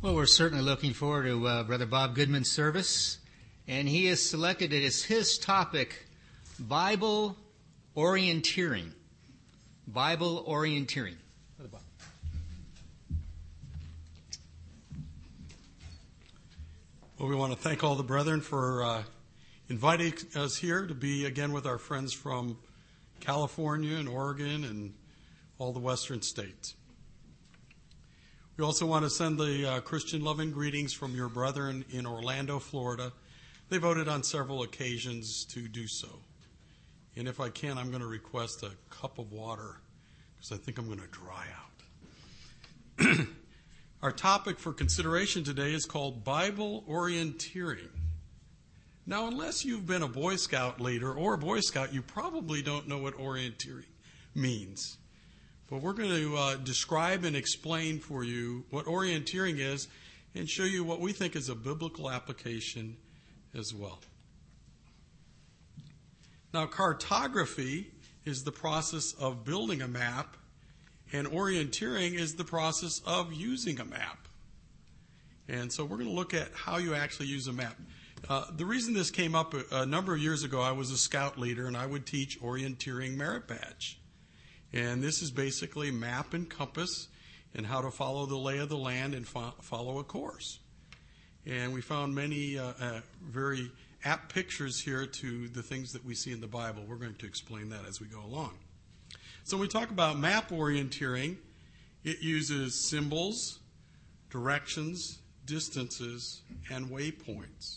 Well, we're certainly looking forward to Brother Bob Goodman's service, and he has selected it as his topic, Bible orienteering. Bible orienteering. Brother Bob. Well, we want to thank all the brethren for inviting us here to be again with our friends from California and Oregon and all the western states. We also want to send the Christian loving greetings from your brethren in Orlando, Florida. They voted on several occasions to do so. And if I can, I'm going to request a cup of water because I think I'm going to dry out. Our topic for consideration today is called Bible orienteering. Now, unless you've been a Boy Scout leader or a Boy Scout, you probably don't know what orienteering means. But we're going to describe and explain for you what orienteering is and show you what we think is a biblical application as well. Now, cartography is the process of building a map, and orienteering is the process of using a map. And so we're going to look at how you actually use a map. The reason this came up a number of years ago, I was a scout leader, and I would teach orienteering merit badge. And this is basically map and compass and how to follow the lay of the land and follow a course. And we found many very apt pictures here to the things that we see in the Bible. We're going to explain that as we go along. So when we talk about map orienteering, it uses symbols, directions, distances, and waypoints.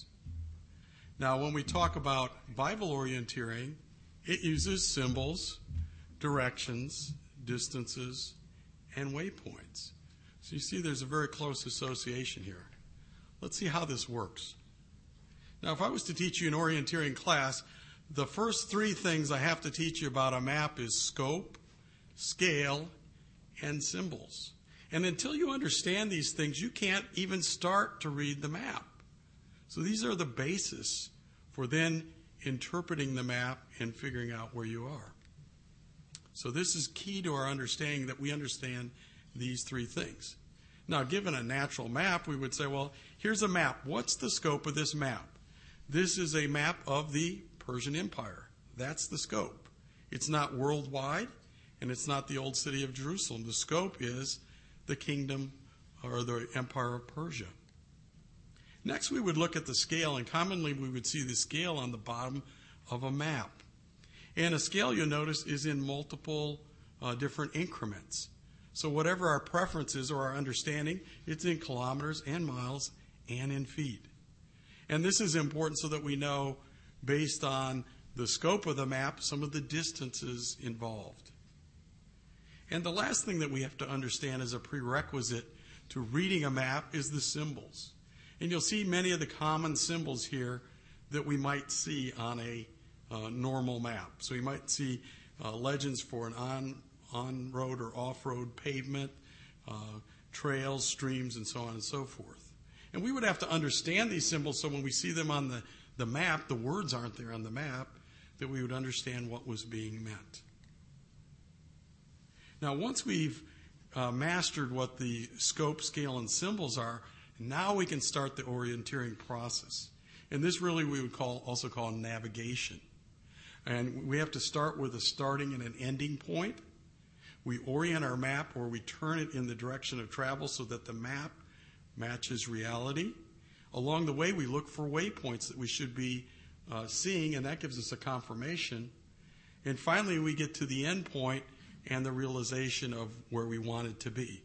Now, when we talk about Bible orienteering, it uses symbols, directions, distances, and waypoints. So you see there's a very close association here. Let's see how this works. Now, if I was to teach you an orienteering class, the first three things I have to teach you about a map is scope, scale, and symbols. And until you understand these things, you can't even start to read the map. So these are the basis for then interpreting the map and figuring out where you are. So this is key to our understanding that we understand these three things. Now, given a natural map, we would say, well, here's a map. What's the scope of this map? This is a map of the Persian Empire. That's the scope. It's not worldwide, and it's not the old city of Jerusalem. The scope is the kingdom or the empire of Persia. Next, we would look at the scale, and commonly we would see the scale on the bottom of a map. And a scale, you'll notice, is in multiple different increments. So whatever our preference is or our understanding, it's in kilometers and miles and in feet. And this is important so that we know, based on the scope of the map, some of the distances involved. And the last thing that we have to understand as a prerequisite to reading a map is the symbols. And you'll see many of the common symbols here that we might see on a normal map. So you might see legends for an on-road or off-road pavement, trails, streams, and so on and so forth. And we would have to understand these symbols so when we see them on the map, the words aren't there on the map, that we would understand what was being meant. Now, once we've mastered what the scope, scale, and symbols are, now we can start the orienteering process. And this really we would also call navigation. And we have to start with a starting and an ending point. We orient our map or we turn it in the direction of travel so that the map matches reality. Along the way, we look for waypoints that we should be seeing, and that gives us a confirmation. And finally, we get to the end point and the realization of where we want it to be.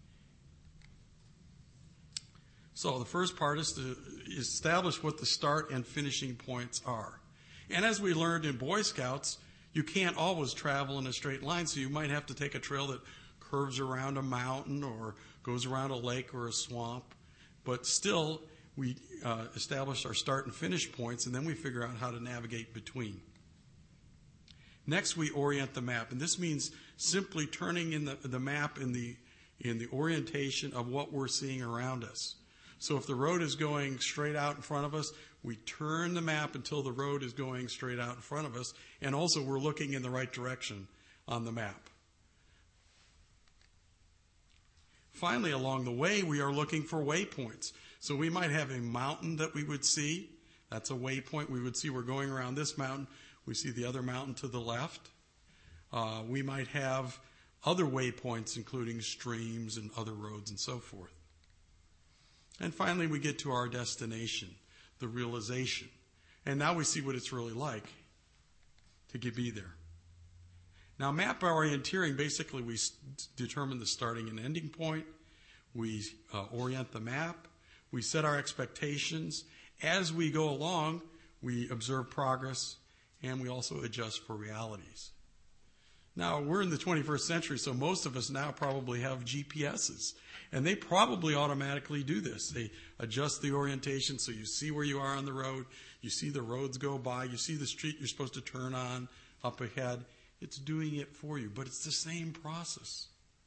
So the first part is to establish what the start and finishing points are. And as we learned in Boy Scouts, you can't always travel in a straight line, so you might have to take a trail that curves around a mountain or goes around a lake or a swamp. But still, we establish our start and finish points, and then we figure out how to navigate between. Next, we orient the map, and this means simply turning in the map in the orientation of what we're seeing around us. So if the road is going straight out in front of us, we turn the map until the road is going straight out in front of us, and also we're looking in the right direction on the map. Finally, along the way, we are looking for waypoints. So we might have a mountain that we would see. That's a waypoint. We would see we're going around this mountain. We see the other mountain to the left. We might have other waypoints, including streams and other roads and so forth. And finally, we get to our destination, the realization. And now we see what it's really like to be there. Now, map orienteering, basically we determine the starting and ending point. We orient the map. We set our expectations. As we go along, we observe progress, and we also adjust for realities. Now, we're in the 21st century, so most of us now probably have GPSs, and they probably automatically do this. They adjust the orientation so you see where you are on the road, you see the roads go by, you see the street you're supposed to turn on up ahead. It's doing it for you, but it's the same process.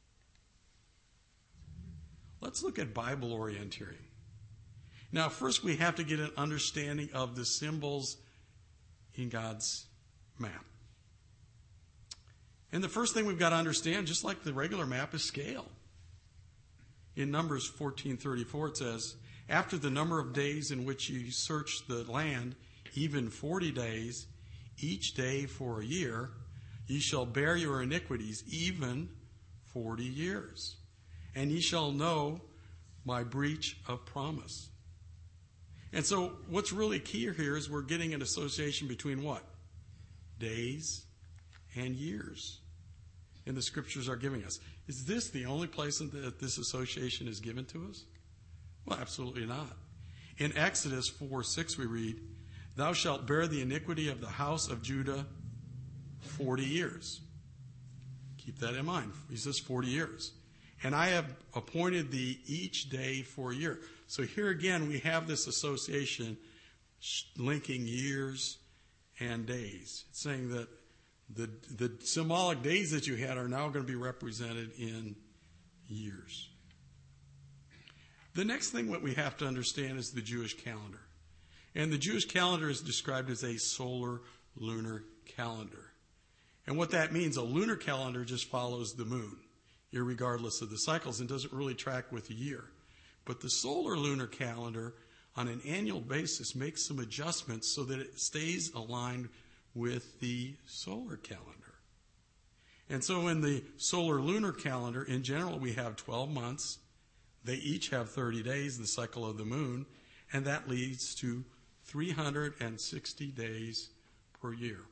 Let's look at Bible orienteering. Now, first we have to get an understanding of the symbols in God's map. And the first thing we've got to understand, just like the regular map, is scale. In Numbers 14:34 it says, "After the number of days in which you search the land, even 40 days, each day for a year, ye shall bear your iniquities, even 40 years. And ye shall know my breach of promise." And so what's really key here is we're getting an association between what? Days and years. And the scriptures are giving us. Is this the only place that this association is given to us? Well, absolutely not. In Exodus 4:6 we read, "Thou shalt bear the iniquity of the house of Judah 40 years. Keep that in mind. He says 40 years. "And I have appointed thee each day for a year." So here again we have this association linking years and days. It's saying that the symbolic days that you had are now going to be represented in years. The next thing that we have to understand is the Jewish calendar. And the Jewish calendar is described as a solar-lunar calendar. And what that means, a lunar calendar just follows the moon, irregardless of the cycles, and doesn't really track with the year. But the solar-lunar calendar, on an annual basis, makes some adjustments so that it stays aligned with the solar calendar. And so in the solar-lunar calendar, in general, we have 12 months. They each have 30 days, the cycle of the moon, and that leads to 360 days per year.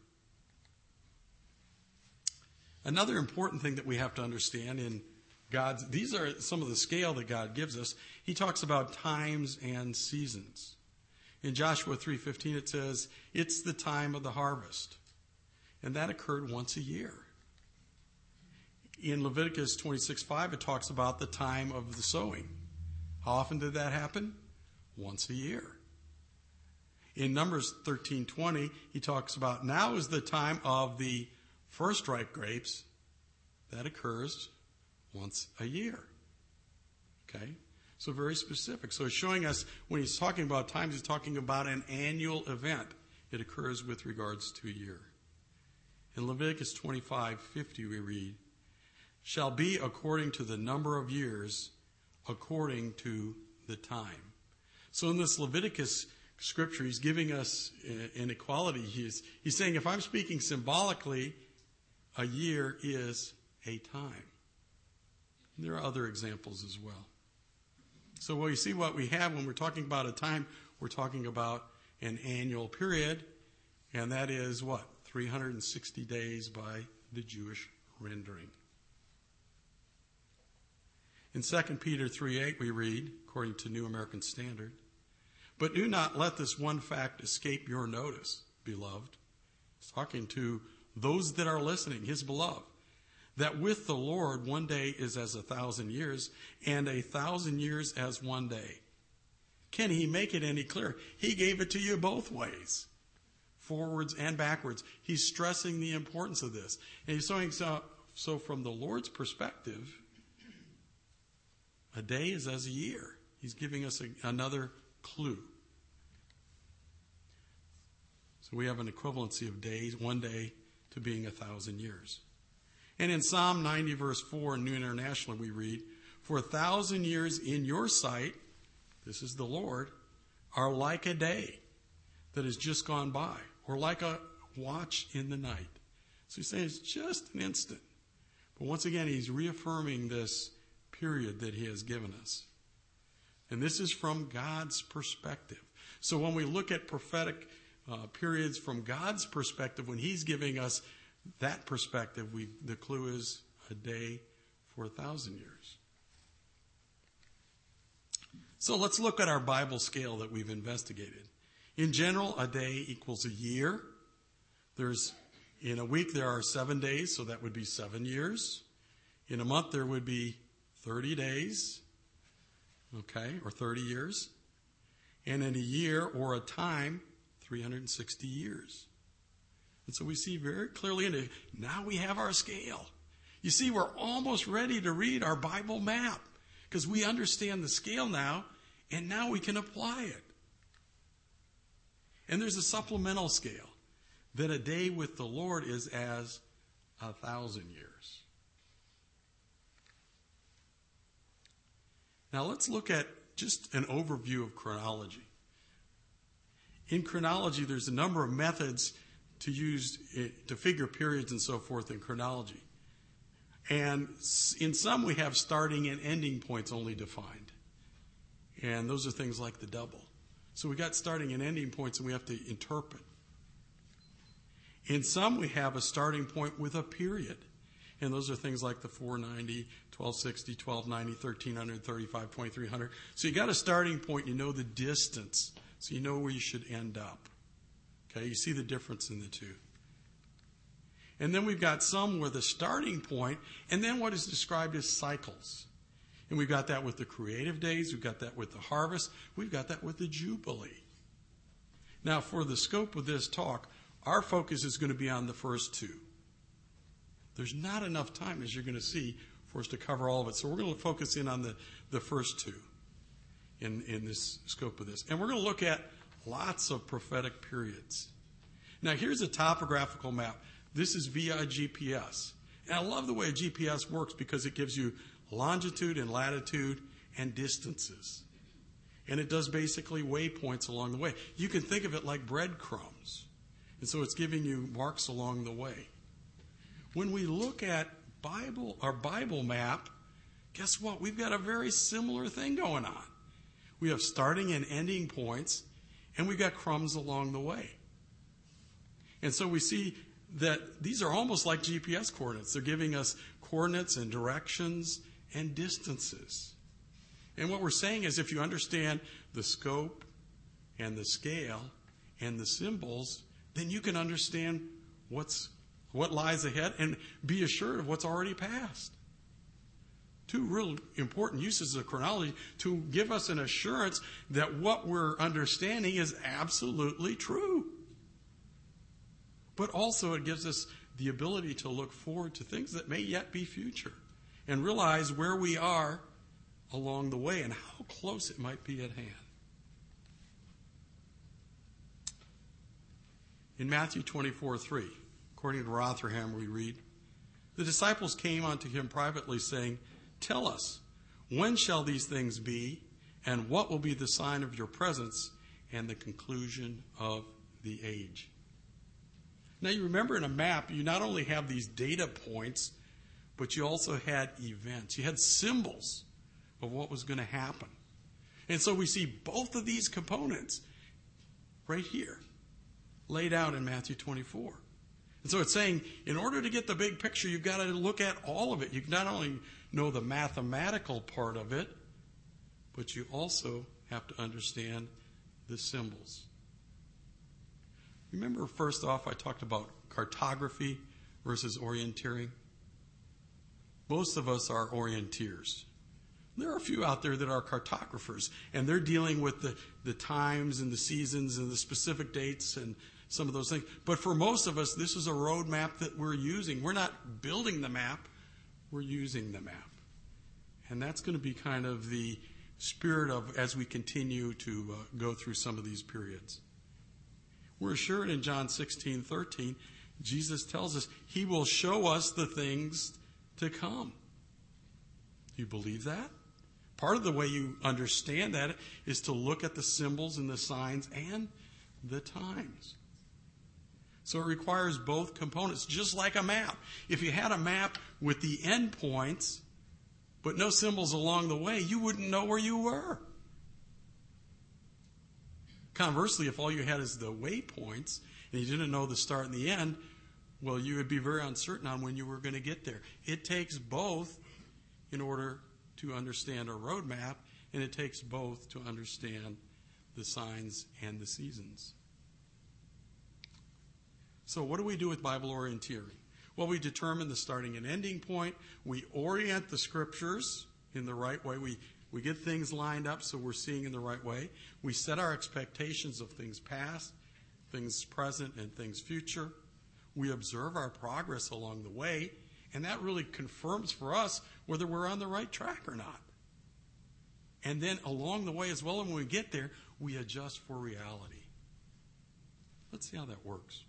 Another important thing that we have to understand in God's, these are some of the scale that God gives us. He talks about times and seasons. In Joshua 3:15 it says, "It's the time of the harvest." And that occurred once a year. In Leviticus 26:5 it talks about the time of the sowing. How often did that happen? Once a year. In Numbers 13:20 he talks about now is the time of the first ripe grapes. That occurs once a year. Okay? So very specific. So he's showing us when he's talking about times, he's talking about an annual event. It occurs with regards to a year. In Leviticus 25:50 we read, "Shall be according to the number of years, according to the time." So in this Leviticus scripture, he's giving us an equality. He's saying if I'm speaking symbolically, a year is a time. And there are other examples as well. So you see what we have when we're talking about a time, we're talking about an annual period, and that is what? 360 days by the Jewish rendering. In 2 Peter 3:8 we read, according to New American Standard, "But do not let this one fact escape your notice, beloved." He's talking to those that are listening, his beloved. "That with the Lord 1 day is as 1,000 years, and 1,000 years as 1 day." Can he make it any clearer? He gave it to you both ways, forwards and backwards. He's stressing the importance of this. And he's saying so from the Lord's perspective, a day is as a year. He's giving us another clue. So we have an equivalency of days, 1 day, to being 1,000 years. And in Psalm 90 verse 4 in New International we read, for 1,000 years in your sight, this is the Lord, are like a day that has just gone by, or like a watch in the night. So he's saying it's just an instant. But once again, he's reaffirming this period that he has given us. And this is from God's perspective. So when we look at prophetic periods from God's perspective, when he's giving us that perspective, the clue is a day for 1,000 years. So let's look at our Bible scale that we've investigated. In general, a day equals a year. In a week, there are 7 days, so that would be 7 years. In a month, there would be 30 days, or 30 years. And in a year or a time, 360 years. And so we see very clearly, now we have our scale. You see, we're almost ready to read our Bible map because we understand the scale now, and now we can apply it. And there's a supplemental scale that a day with the Lord is as 1,000 years. Now let's look at just an overview of chronology. In chronology, there's a number of methods to use to figure periods and so forth in chronology. And in some, we have starting and ending points only defined. And those are things like the double. So we got starting and ending points, and we have to interpret. In some, we have a starting point with a period. And those are things like the 490, 1260, 1290, 1300, 35, 2300. So you got a starting point, you know the distance. So you know where you should end up. Okay, you see the difference in the two. And then we've got some with a starting point, and then what is described as cycles. And we've got that with the creative days, we've got that with the harvest, we've got that with the Jubilee. Now, for the scope of this talk, our focus is going to be on the first two. There's not enough time, as you're going to see, for us to cover all of it. So we're going to focus in on the first two in this scope of this. And we're going to look at lots of prophetic periods. Now, here's a topographical map. This is via GPS. And I love the way GPS works because it gives you longitude and latitude and distances. And it does basically waypoints along the way. You can think of it like breadcrumbs. And so it's giving you marks along the way. When we look at our Bible map, guess what? We've got a very similar thing going on. We have starting and ending points, and we've got crumbs along the way. And so we see that these are almost like GPS coordinates. They're giving us coordinates and directions and distances. And what we're saying is if you understand the scope and the scale and the symbols, then you can understand what lies ahead and be assured of what's already passed. Two real important uses of chronology to give us an assurance that what we're understanding is absolutely true. But also it gives us the ability to look forward to things that may yet be future and realize where we are along the way and how close it might be at hand. In Matthew 24:3, according to Rotherham, we read, "The disciples came unto him privately, saying, 'Tell us, when shall these things be, and what will be the sign of your presence and the conclusion of the age?'" Now you remember in a map, you not only have these data points, but you also had events. You had symbols of what was going to happen. And so we see both of these components right here, laid out in Matthew 24. And so it's saying, in order to get the big picture, you've got to look at all of it. You not only know the mathematical part of it, but you also have to understand the symbols. Remember, first off, I talked about cartography versus orienteering. Most of us are orienteers. There are a few out there that are cartographers, and they're dealing with the times and the seasons and the specific dates and some of those things. But for most of us, this is a road map that we're using. We're not building the map, we're using the map. And that's going to be kind of the spirit of as we continue to go through some of these periods. We're assured in John 16:13, Jesus tells us he will show us the things to come. Do you believe that? Part of the way you understand that is to look at the symbols and the signs and the times. So it requires both components, just like a map. If you had a map with the endpoints, but no symbols along the way, you wouldn't know where you were. Conversely, if all you had is the waypoints and you didn't know the start and the end, well, you would be very uncertain on when you were going to get there. It takes both in order to understand a roadmap, and it takes both to understand the signs and the seasons. So what do we do with Bible orienteering? Well, we determine the starting and ending point. We orient the scriptures in the right way. We get things lined up so we're seeing in the right way. We set our expectations of things past, things present, and things future. We observe our progress along the way, and that really confirms for us whether we're on the right track or not. And then along the way as well, when we get there, we adjust for reality. Let's see how that works.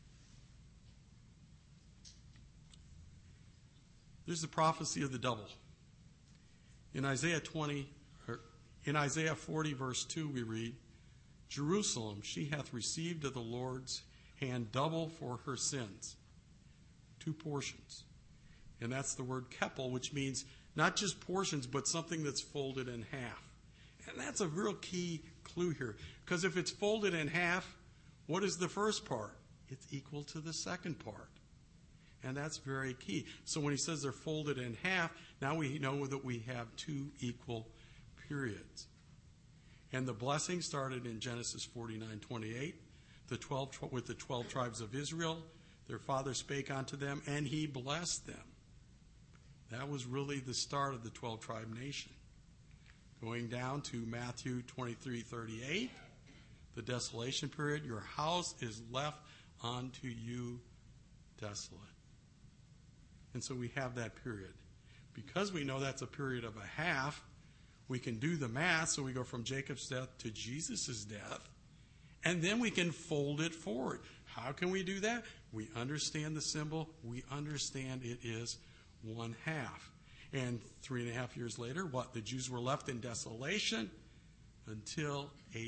There's the prophecy of the double. In Isaiah 40, verse 2, we read, Jerusalem, she hath received of the Lord's hand double for her sins. 2 portions. And that's the word keppel, which means not just portions, but something that's folded in half. And that's a real key clue here. Because if it's folded in half, what is the first part? It's equal to the second part. And that's very key. So when he says they're folded in half, now we know that we have 2 equal periods. And the blessing started in Genesis 49:28, with the 12 tribes of Israel. Their father spake unto them, and he blessed them. That was really the start of the 12-tribe nation. Going down to Matthew 23:38, the desolation period, your house is left unto you desolate. And so we have that period. Because we know that's a period of a half, we can do the math, so we go from Jacob's death to Jesus' death, and then we can fold it forward. How can we do that? We understand the symbol. We understand it is 1/2. And 3.5 years later, the Jews were left in desolation until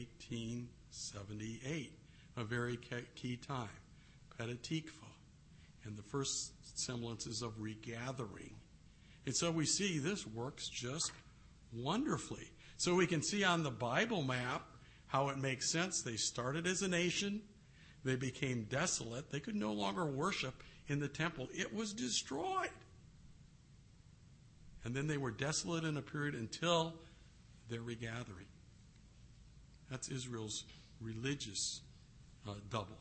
1878, a very key time. Petah Tikva, and the first semblances of regathering. And so we see this works just wonderfully. So we can see on the Bible map how it makes sense. They started as a nation. They became desolate. They could no longer worship in the temple. It was destroyed. And then they were desolate in a period until their regathering. That's Israel's religious double.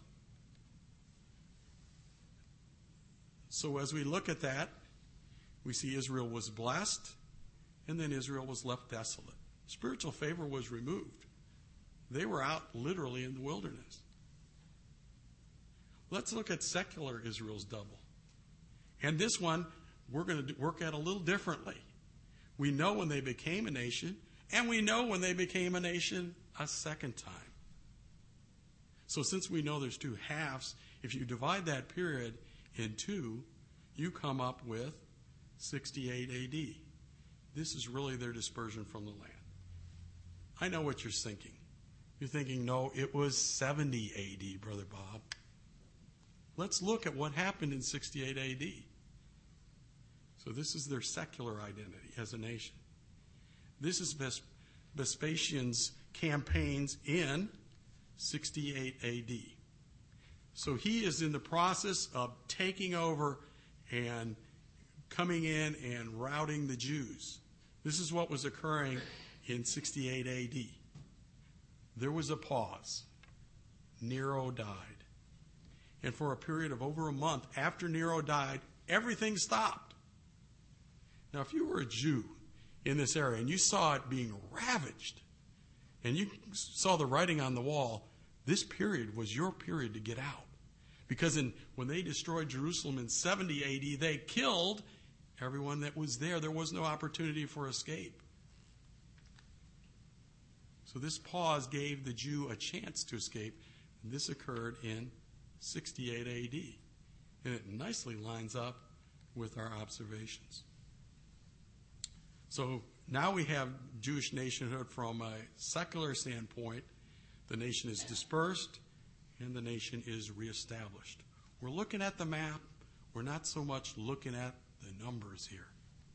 So as we look at that, we see Israel was blessed, and then Israel was left desolate. Spiritual favor was removed. They were out literally in the wilderness. Let's look at secular Israel's double. And this one, we're going to work at a little differently. We know when they became a nation, and we know when they became a nation a second time. So since we know there's 2 halves, if you divide that period in 2, you come up with 68 AD. This is really their dispersion from the land. I know what you're thinking. You're thinking, no, it was 70 AD, Brother Bob. Let's look at what happened in 68 AD. So this is their secular identity as a nation. This is Vespasian's campaigns in 68 AD. So he is in the process of taking over and coming in and routing the Jews. This is what was occurring in 68 AD. There was a pause. Nero died. And for a period of over a month after Nero died, everything stopped. Now, if you were a Jew in this area and you saw it being ravaged, and you saw the writing on the wall, this period was your period to get out. Because when they destroyed Jerusalem in 70 AD, they killed everyone that was there. There was no opportunity for escape. So this pause gave the Jew a chance to escape. And this occurred in 68 AD. And it nicely lines up with our observations. So now we have Jewish nationhood from a secular standpoint. The nation is dispersed and the nation is reestablished. We're looking at the map. We're not so much looking at the numbers here.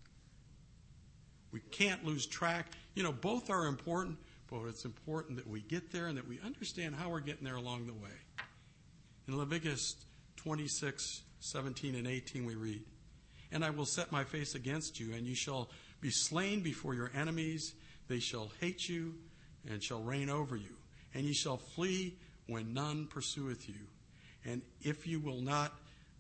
We can't lose track. Both are important, but it's important that we get there and that we understand how we're getting there along the way. In Leviticus 26, 17 and 18 we read, "And I will set my face against you, and you shall be slain before your enemies. They shall hate you and shall reign over you. And ye shall flee when none pursueth you. And if ye will not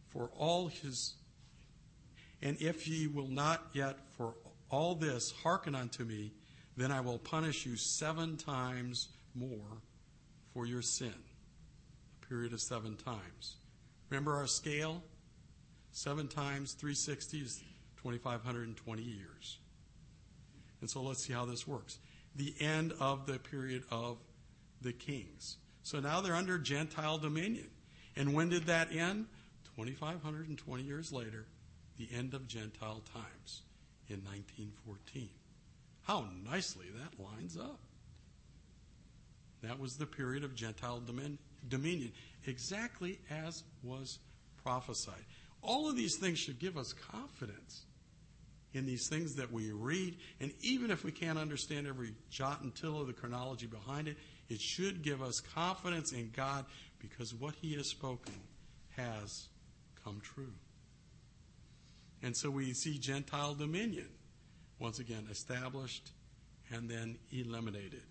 yet for all this hearken unto me, then I will punish you 7 times more for your sin." A period of 7 times. Remember our scale? 7 times 360 is 2,520 years. And so let's see how this works. The end of the period of the kings. So now they're under Gentile dominion. And when did that end? 2,520 years later, the end of Gentile times in 1914. How nicely that lines up. That was the period of Gentile dominion, exactly as was prophesied. All of these things should give us confidence in these things that we read. And even if we can't understand every jot and tittle of the chronology behind it, it should give us confidence in God because what he has spoken has come true. And so we see Gentile dominion, once again, established and then eliminated.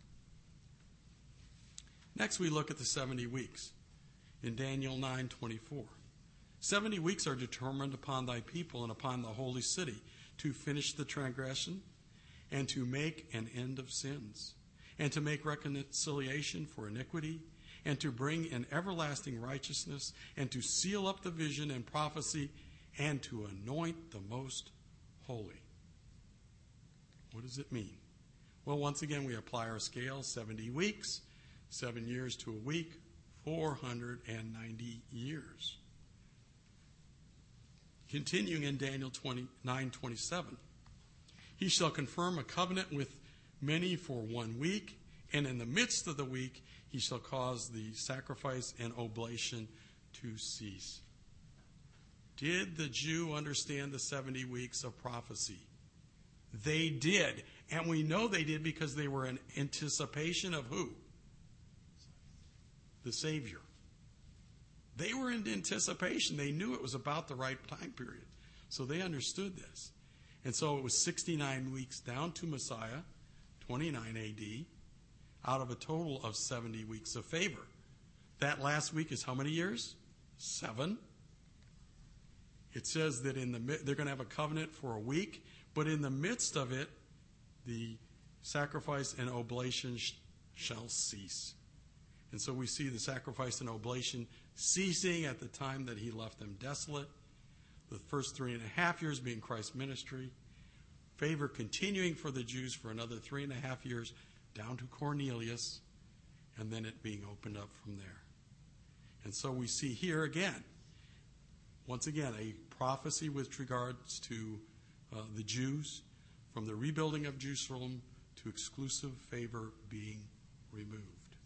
Next, we look at the 70 weeks in Daniel 9:24. 70 weeks are determined upon thy people and upon the holy city to finish the transgression and to make an end of sins and to make reconciliation for iniquity and to bring in everlasting righteousness and to seal up the vision and prophecy and to anoint the most holy. What does it mean? Well, once again, we apply our scale, 70 weeks, 7 years to a week, 490 years. Continuing in Daniel 9:27, he shall confirm a covenant with many for 1 week, and in the midst of the week he shall cause the sacrifice and oblation to cease. Did the Jew understand the 70 weeks of prophecy? They did. And we know they did because they were in anticipation of who? The Savior. They were in anticipation. They knew it was about the right time period. So they understood this. And so it was 69 weeks down to Messiah, 29 AD, out of a total of 70 weeks of favor. That last week is how many years? 7. It says that they're going to have a covenant for a week, but in the midst of it, the sacrifice and oblation shall cease. And so we see the sacrifice and oblation ceasing at the time that he left them desolate. The first 3.5 years being Christ's ministry. Favor continuing for the Jews for another 3.5 years down to Cornelius, and then it being opened up from there. And so we see here again, once again, a prophecy with regards to the Jews, from the rebuilding of Jerusalem to exclusive favor being removed.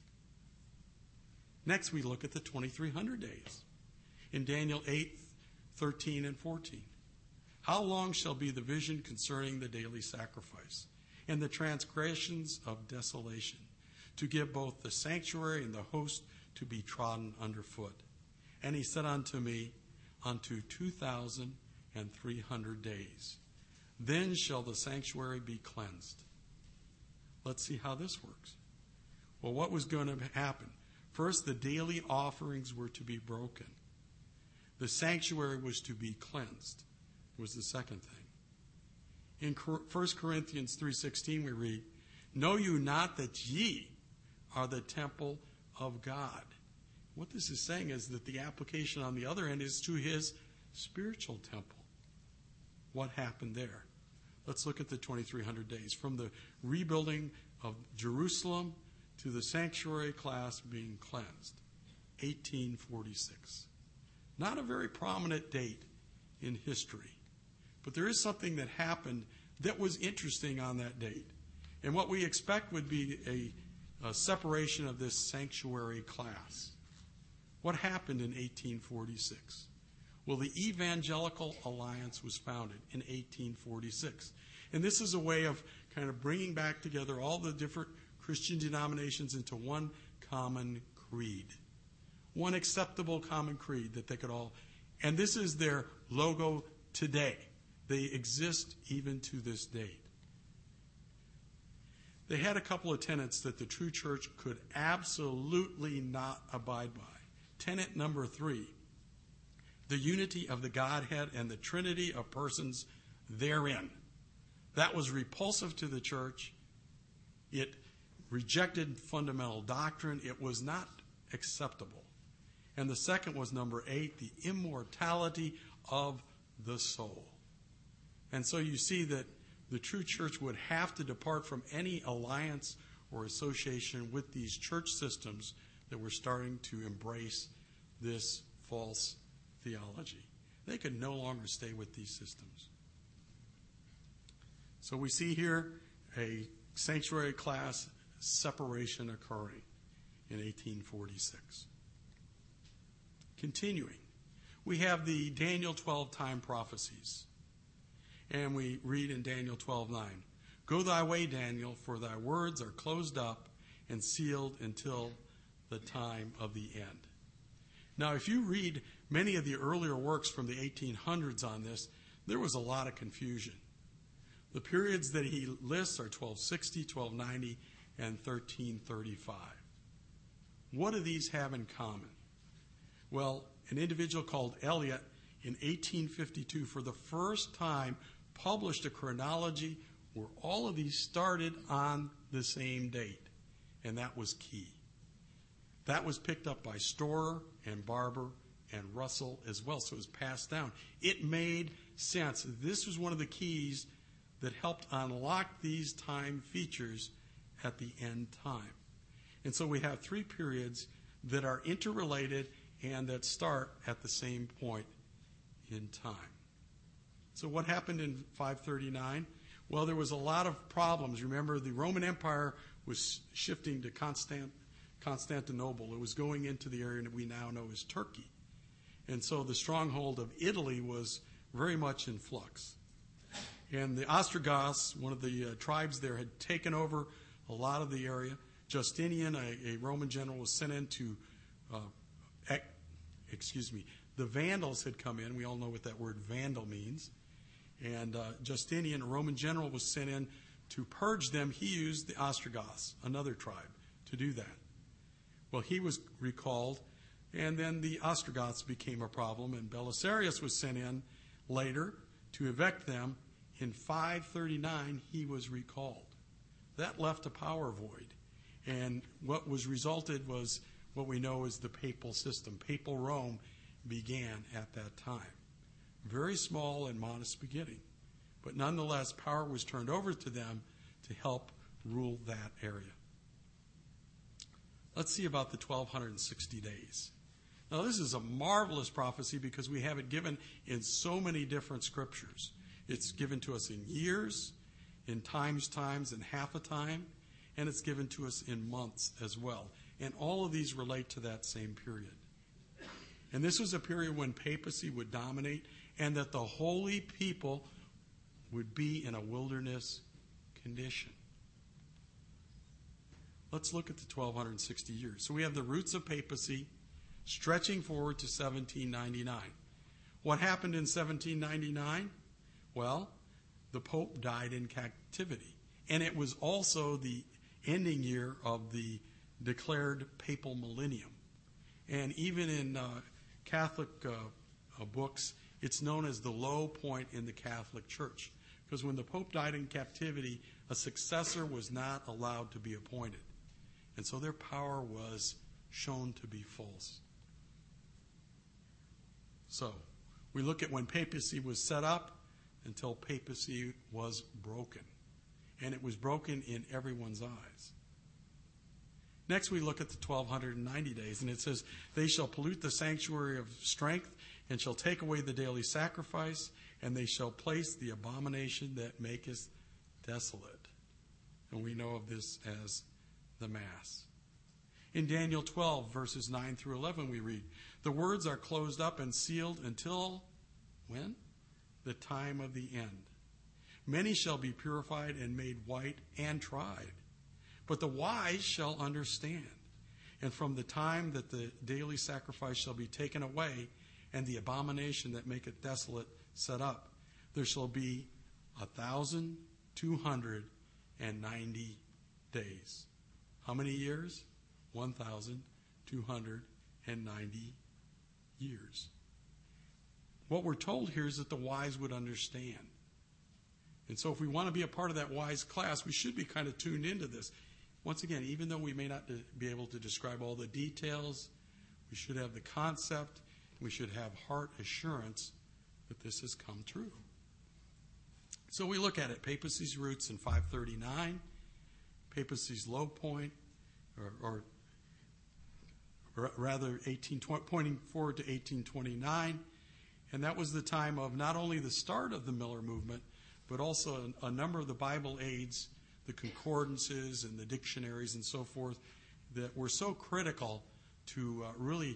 Next, we look at the 2300 days in Daniel 8:13 and 14. How long shall be the vision concerning the daily sacrifice and the transgressions of desolation, to give both the sanctuary and the host to be trodden underfoot? And he said unto me, unto 2,300 days. Then shall the sanctuary be cleansed. Let's see how this works. Well, what was going to happen? First, the daily offerings were to be broken. The sanctuary was to be cleansed, was the second thing. In 1 Corinthians 3:16 we read, know you not that ye are the temple of God? What this is saying is that the application on the other end is to his spiritual temple. What happened there? Let's look at the 2300 days. From the rebuilding of Jerusalem to the sanctuary class being cleansed. 1846. Not a very prominent date in history. But there is something that happened that was interesting on that date. And what we expect would be a separation of this sanctuary class. What happened in 1846? Well, the Evangelical Alliance was founded in 1846. And this is a way of kind of bringing back together all the different Christian denominations into one common creed. One acceptable common creed that they could all... And this is their logo today. They exist even to this date. They had a couple of tenets that the true church could absolutely not abide by. Tenet number 3, the unity of the Godhead and the Trinity of persons therein. That was repulsive to the church. It rejected fundamental doctrine. It was not acceptable. And the second was number 8, the immortality of the soul. And so you see that the true church would have to depart from any alliance or association with these church systems that were starting to embrace this false theology. They could no longer stay with these systems. So we see here a sanctuary class separation occurring in 1846. Continuing, we have the Daniel 12 time prophecies. And we read in Daniel 12:9, "Go thy way, Daniel, for thy words are closed up and sealed until the time of the end." Now, if you read many of the earlier works from the 1800s on this, there was a lot of confusion. The periods that he lists are 1260, 1290, and 1335. What do these have in common? Well, an individual called Eliot in 1852 for the first time published a chronology where all of these started on the same date, and that was key. That was picked up by Storer and Barber and Russell as well, so it was passed down. It made sense. This was one of the keys that helped unlock these time features at the end time. And so we have 3 periods that are interrelated and that start at the same point in time. So what happened in 539? Well, there was a lot of problems. Remember, the Roman Empire was shifting to Constantinople. It was going into the area that we now know as Turkey. And so the stronghold of Italy was very much in flux. And the Ostrogoths, one of the tribes there, had taken over a lot of the area. Justinian, a Roman general, was sent in to, the Vandals had come in. We all know what that word vandal means. And Justinian, a Roman general, was sent in to purge them. He used the Ostrogoths, another tribe, to do that. Well, he was recalled, and then the Ostrogoths became a problem, and Belisarius was sent in later to evict them. In 539, he was recalled. That left a power void. And what was resulted was what we know as the papal system. Papal Rome began at that time. Very small and modest beginning. But nonetheless, power was turned over to them to help rule that area. Let's see about the 1260 days. Now, this is a marvelous prophecy because we have it given in so many different scriptures. It's given to us in years, in times, and half a time, and it's given to us in months as well. And all of these relate to that same period. And this was a period when papacy would dominate and that the holy people would be in a wilderness condition. Let's look at the 1260 years. So we have the roots of papacy stretching forward to 1799. What happened in 1799? Well, the Pope died in captivity. And it was also the ending year of the declared papal millennium. And even in Catholic books, it's known as the low point in the Catholic Church. Because when the Pope died in captivity, a successor was not allowed to be appointed. And so their power was shown to be false. So, we look at when papacy was set up until papacy was broken. And it was broken in everyone's eyes. Next, we look at the 1290 days, and it says, "They shall pollute the sanctuary of strength and shall take away the daily sacrifice, and they shall place the abomination that maketh desolate. And we know of this as the Mass. In Daniel 12, verses 9 through 11, we read, the words are closed up and sealed until, when? The time of the end. Many shall be purified and made white and tried. But the wise shall understand. And from the time that the daily sacrifice shall be taken away, and the abomination that maketh desolate set up, there shall be 1,290 days. How many years? 1,290 years. What we're told here is that the wise would understand. And so if we want to be a part of that wise class, we should be kind of tuned into this. Once again, even though we may not be able to describe all the details, we should have the concept. We should have heart assurance that this has come true. So we look at it. Papacy's roots in 539, papacy's low point, or rather pointing forward to 1829. And that was the time of not only the start of the Miller movement, but also a number of the Bible aids, the concordances and the dictionaries and so forth, that were so critical to really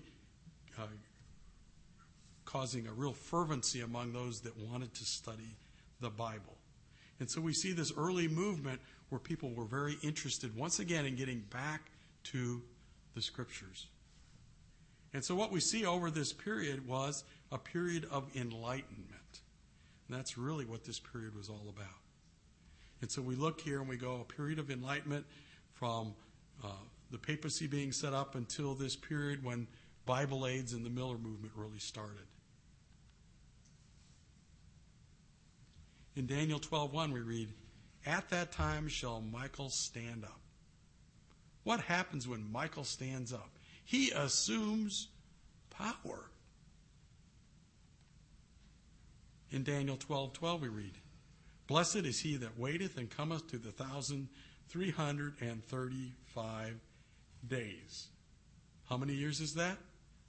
causing a real fervency among those that wanted to study the Bible. And so we see this early movement where people were very interested, once again, in getting back to the Scriptures. And so what we see over this period was a period of enlightenment. And that's really what this period was all about. And so we look here and we go, a period of enlightenment from the papacy being set up until this period when Bible aids and the Miller movement really started. In Daniel 12:1 we read, at that time shall Michael stand up. What happens when Michael stands up? He assumes power. In Daniel 12:12 we read, blessed is he that waiteth and cometh to the 1,335 days. How many years is that?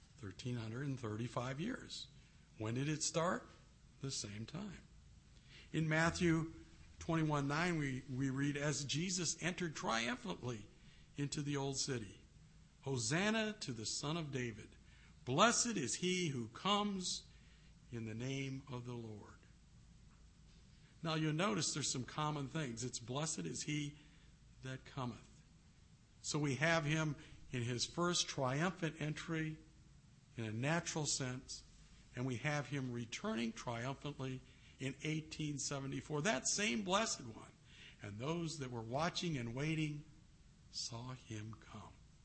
1,335 years. When did it start? The same time. In Matthew 21:9 we read, as Jesus entered triumphantly into the old city, Hosanna to the Son of David. Blessed is he who comes in the name of the Lord. Now you'll notice there's some common things. It's blessed is he that cometh. So we have him in his first triumphant entry in a natural sense, and we have him returning triumphantly in 1874. That same blessed one. And those that were watching and waiting saw him come.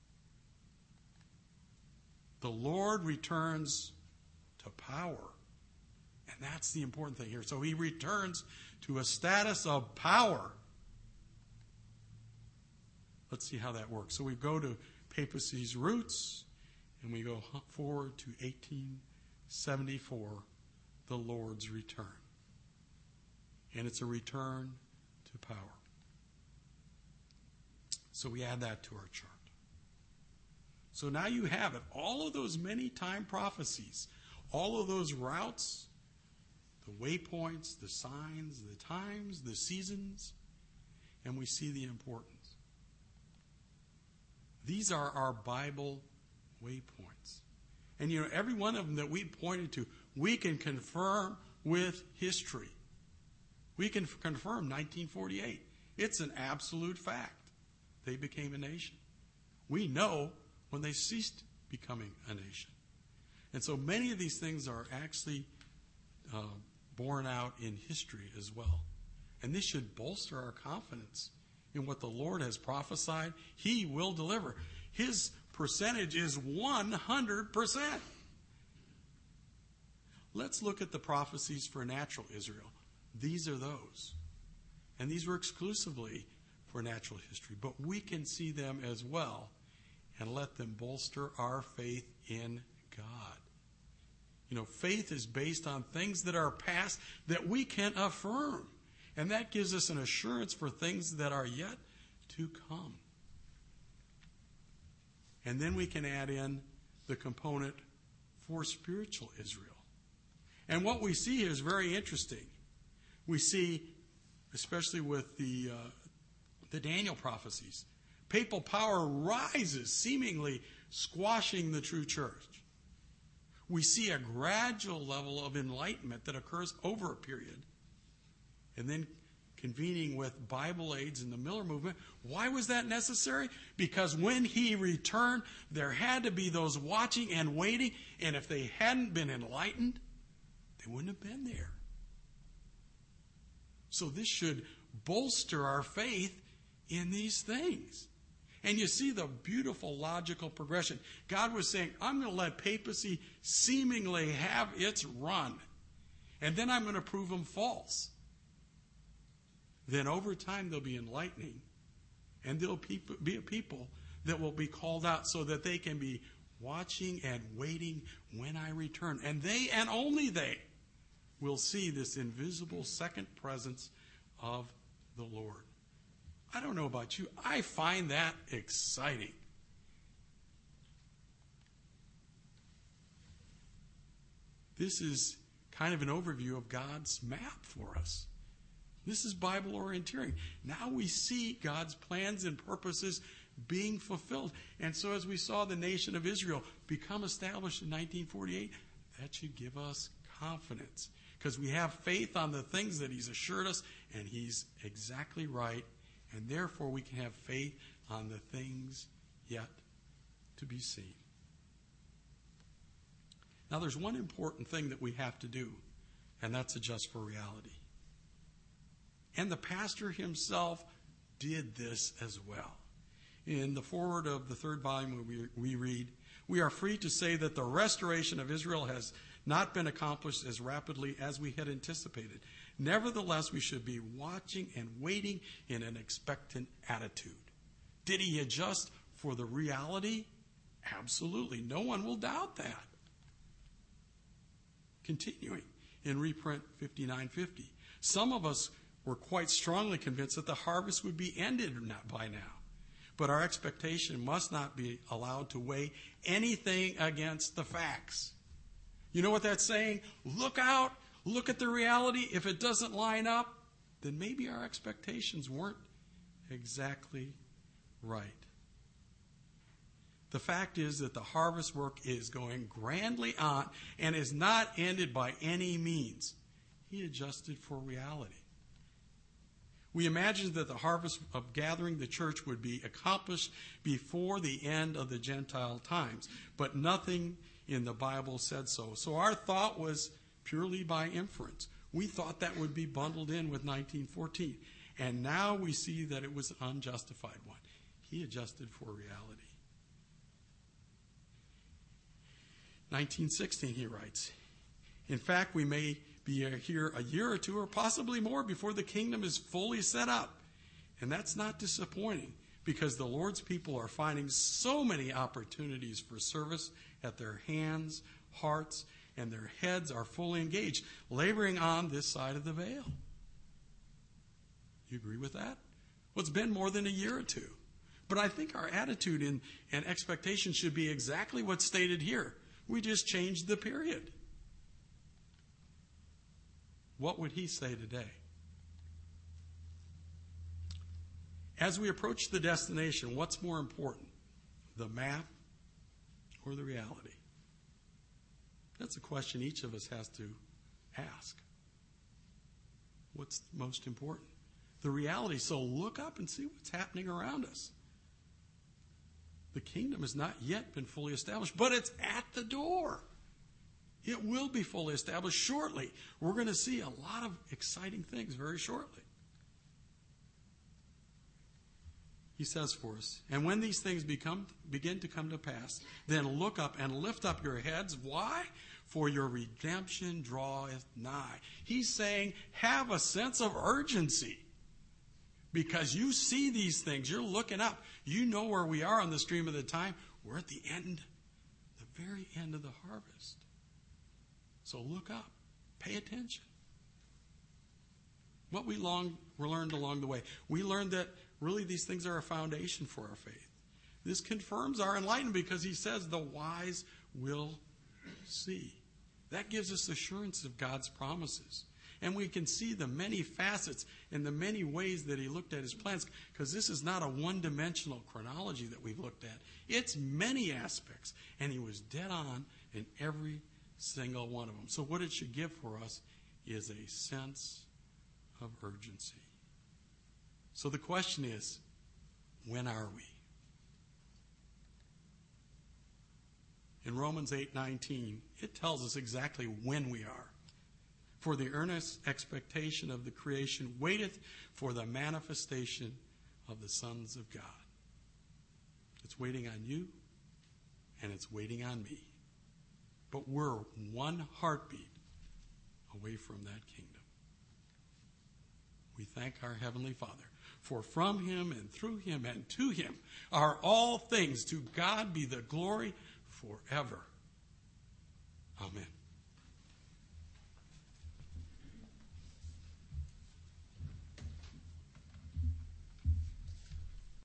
The Lord returns to power. And that's the important thing here. So he returns to a status of power. Let's see how that works. So we go to papacy's roots, and we go forward to 1874, the Lord's return. And it's a return to power. So we add that to our chart. So now you have it. All of those many time prophecies, all of those routes, the waypoints, the signs, the times, the seasons, and we see the importance. These are our Bible waypoints. And you know, every one of them that we pointed to, we can confirm with history. We can confirm 1948. It's an absolute fact. They became a nation. We know when they ceased becoming a nation. And so many of these things are actually borne out in history as well. And this should bolster our confidence in what the Lord has prophesied. He will deliver. His percentage is 100%. Let's look at the prophecies for natural Israel. These are those. And these were exclusively for natural history. But we can see them as well and let them bolster our faith in God. You know, faith is based on things that are past that we can affirm. And that gives us an assurance for things that are yet to come. And then we can add in the component for spiritual Israel. And what we see here is very interesting. We see, especially with the Daniel prophecies, papal power rises, seemingly squashing the true church. We see a gradual level of enlightenment that occurs over a period. And then convening with Bible aids in the Miller movement. Why was that necessary? Because when he returned, there had to be those watching and waiting, and if they hadn't been enlightened, they wouldn't have been there. So this should bolster our faith in these things. And you see the beautiful logical progression. God was saying, I'm going to let papacy seemingly have its run, and then I'm going to prove them false. Then over time there'll be enlightening, and there'll be a people that will be called out so that they can be watching and waiting when I return. And they, and only they, will see this invisible second presence of the Lord. I don't know about you. I find that exciting. This is kind of an overview of God's map for us. This is Bible orienteering. Now we see God's plans and purposes being fulfilled. And so as we saw the nation of Israel become established in 1948, that should give us confidence. Because we have faith on the things that He's assured us, and He's exactly right. And therefore we can have faith on the things yet to be seen. Now there's one important thing that we have to do, and that's adjust for reality. And the pastor himself did this as well. In the foreword of the third volume we read, we are free to say that the restoration of Israel has not been accomplished as rapidly as we had anticipated. Nevertheless, we should be watching and waiting in an expectant attitude. Did he adjust for the reality? Absolutely. No one will doubt that. Continuing in reprint 5950. Some of us were quite strongly convinced that the harvest would be ended by now. But our expectation must not be allowed to weigh anything against the facts. You know what that's saying? Look out. Look at the reality. If it doesn't line up, then maybe our expectations weren't exactly right. The fact is that the harvest work is going grandly on and is not ended by any means. He adjusted for reality. We imagined that the harvest of gathering the church would be accomplished before the end of the Gentile times, but nothing in the Bible said so. So our thought was purely by inference. We thought that would be bundled in with 1914, and now we see that it was an unjustified one. He adjusted for reality. 1916, he writes, in fact, we may be here a year or two or possibly more before the kingdom is fully set up. And that's not disappointing because the Lord's people are finding so many opportunities for service at their hands, hearts, and their heads are fully engaged, laboring on this side of the veil. You agree with that? Well, it's been more than a year or two. But I think our attitude and expectation should be exactly what's stated here. We just changed the period. What would he say today? As we approach the destination, what's more important? The map or the reality? That's a question each of us has to ask. What's most important? The reality. So look up and see what's happening around us. The kingdom has not yet been fully established, but it's at the door. It will be fully established shortly. We're going to see a lot of exciting things very shortly. He says for us, and when these things begin to come to pass, then look up and lift up your heads. Why? For your redemption draweth nigh. He's saying, have a sense of urgency. Because you see these things. You're looking up. You know where we are on the stream of the time. We're at the end, the very end of the harvest. So look up. Pay attention. What we learned along the way. We learned that really these things are a foundation for our faith. This confirms our enlightenment because he says the wise will see. That gives us assurance of God's promises. And we can see the many facets and the many ways that he looked at his plans, because this is not a one-dimensional chronology that we've looked at. It's many aspects, and he was dead on in every single one of them. So what it should give for us is a sense of urgency. So the question is, when are we? In Romans 8:19, it tells us exactly when we are. For the earnest expectation of the creation waiteth for the manifestation of the sons of God. It's waiting on you, and it's waiting on me. But we're one heartbeat away from that kingdom. We thank our Heavenly Father, for from him and through him and to him are all things. To God be the glory forever. Amen.